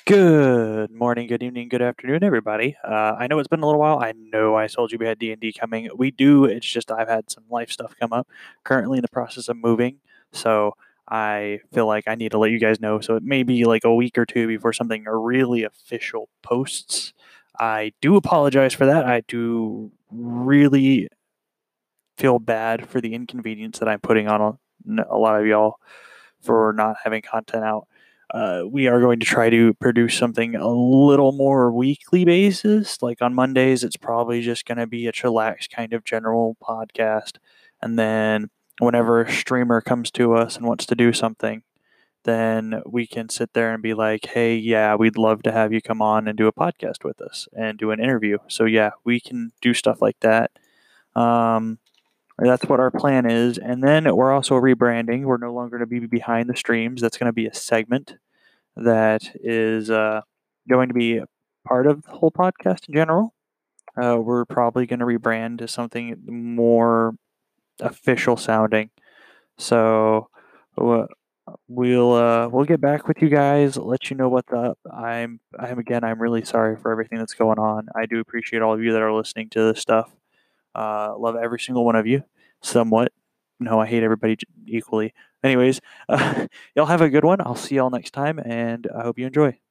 Good morning, good evening, good afternoon, everybody. I know it's been a little while. I know I told you we had D&D coming. We do. It's just I've had some life stuff come up. Currently in the process of moving, so I feel like I need to let you guys know. So it may be like a week or two before something really official posts. I do apologize for that. I do really feel bad for the inconvenience that I'm putting on a lot of y'all for not having content out. We are going to try to produce something a little more weekly basis. Like on Mondays, it's probably just going to be a chillax kind of general podcast. And then whenever a streamer comes to us and wants to do something, then we can sit there and be like, hey, yeah, we'd love to have you come on and do a podcast with us and do an interview. So, yeah, we can do stuff like that. Um, that's what our plan is. And then we're also rebranding. We're no longer going to be behind the streams. That's going to be a segment that is going to be part of the whole podcast in general. We're probably going to rebrand to something more official sounding. So we'll get back with you guys, let you know what's up. I'm really sorry for everything that's going on. I do appreciate all of you that are listening to this stuff. Love every single one of you, somewhat. No, I hate everybody equally. Anyways, y'all have a good one. I'll see y'all next time, and I hope you enjoy.